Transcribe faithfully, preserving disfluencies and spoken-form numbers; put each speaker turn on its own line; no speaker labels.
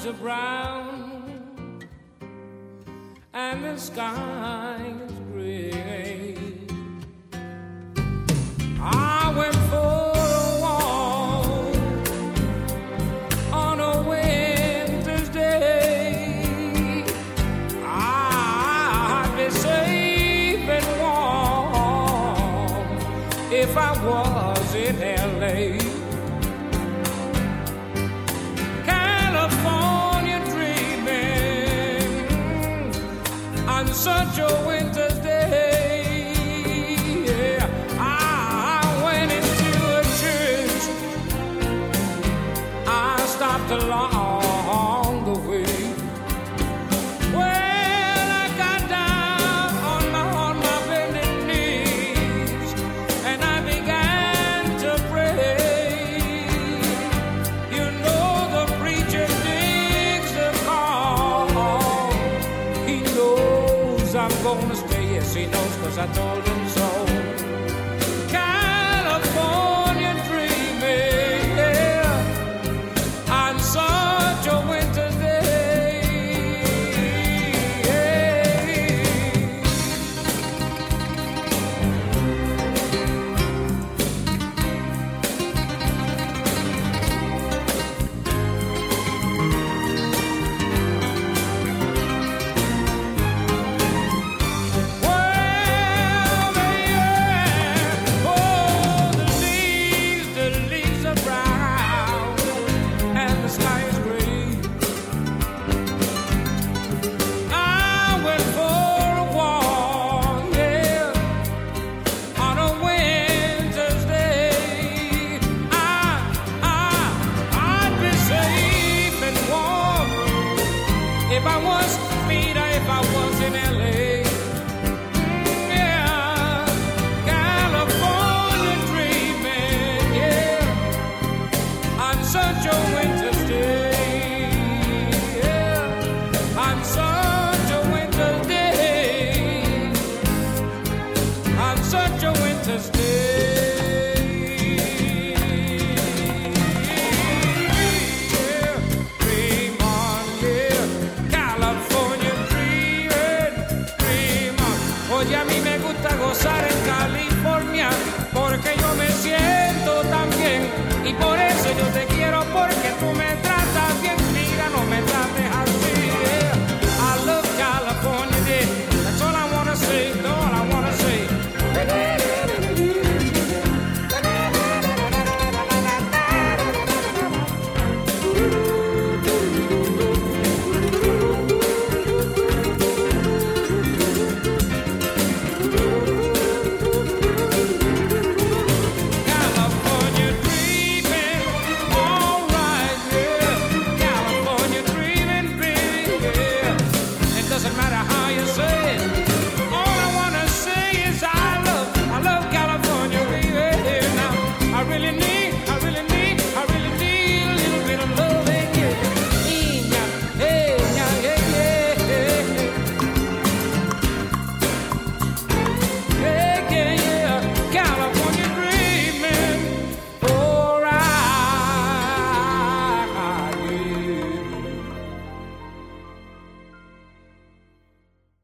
leaves are brown and the sky is gray. I went for a walk on a winter's day. I'd be safe and warm if I was in L A. California dreaming on such a winter's day. Yeah, I went into a church. I stopped along the way. Well, I got down on my on my bended knees and I began to pray. You know the preacher digs the call. He knows I'm gonna stay. Yes, he knows, 'cause I told him so. California dreaming, yeah, on such a winter's day. Well, yeah, oh, the leaves, the leaves are brown and the sky is gray. I went for a walk, yeah, on a winter's day. I, I, I'd be safe and warm if I was Peter, if I was in L A. Yeah, California dreaming, yeah, on such a winter's day. Yeah, on such a winter's day. On such a winter's day. Yeah, dream on, yeah, California dreaming, dream on. Oye, a mí me gusta gozar en California porque yo me siento tan bien y por eso yo te quiero, porque tú me tratas bien. Mira, no me trates